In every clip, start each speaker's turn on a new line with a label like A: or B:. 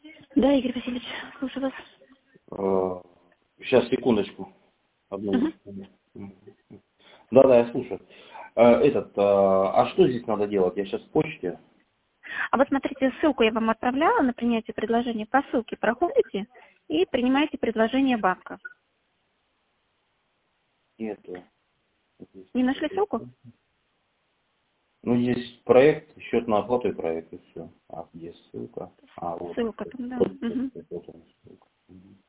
A: Да, Игорь Васильевич, слушаю вас.
B: Сейчас, секундочку. Одну
A: Мгм.
B: секунду. Да, я слушаю. А что здесь надо делать? Я сейчас в почте.
A: А вот смотрите, ссылку я вам отправляла на принятие предложения. По ссылке проходите и принимаете предложение банка.
B: Нету.
A: Не нашли ссылку?
B: Ну, есть проект, счет на оплату и проект, и все. А где ссылка? Вот.
A: Ссылка там, да.
B: Вот,
A: Мгм.
B: вот она, ссылка. Мгм.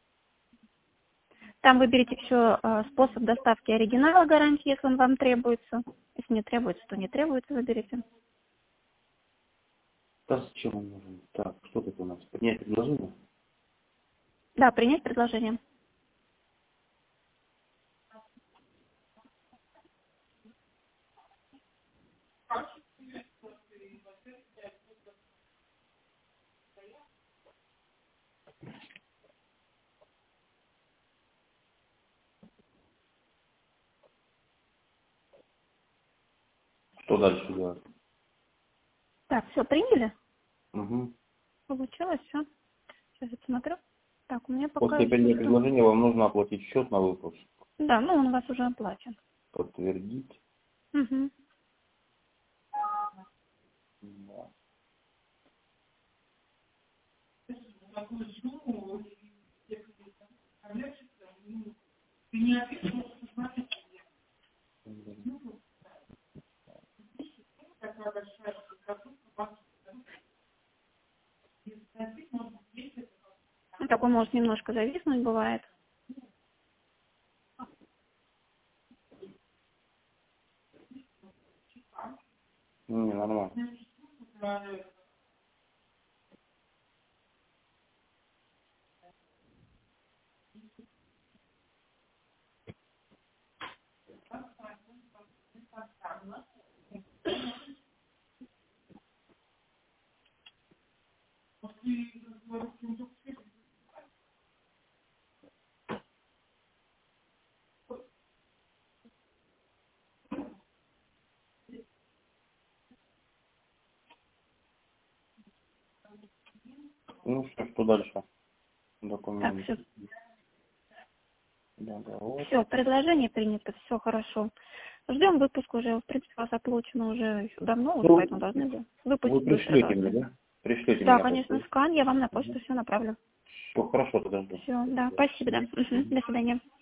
A: Там выберите еще способ доставки оригинала гарантии, если он вам требуется. Если не требуется, то не требуется, выберите.
B: Да зачем он нужен? Так, что тут у нас? Принять предложение?
A: Да, принять предложение.
B: Что дальше делать?
A: Так, все, приняли?
B: Угу.
A: Получилось, все. Сейчас я посмотрю. Так, у меня пока
B: После
A: еще
B: принятия
A: что?
B: предложения вам нужно оплатить счет на выпуск.
A: Да, ну он у вас уже оплачен.
B: Подтвердить.
A: Угу.
B: Да.
A: Ну, такой может немножко зависнуть, бывает.
B: Не, нормально. Ну что дальше?
A: Так,
B: Документ.
A: все.
B: Договор.
A: Все, предложение принято, все хорошо. Ждем выпуск уже, в принципе, у вас оплачено уже еще давно, уже
B: Ну,
A: поэтому должны бы
B: вы
A: выпустить быстро
B: пришлете мне,
A: должны.
B: да? Пришлете
A: Да,
B: мне
A: конечно,
B: почту.
A: скан, я вам на почту все направлю.
B: Все хорошо, тогда жду.
A: Все, да, спасибо, да. Мгм. До свидания.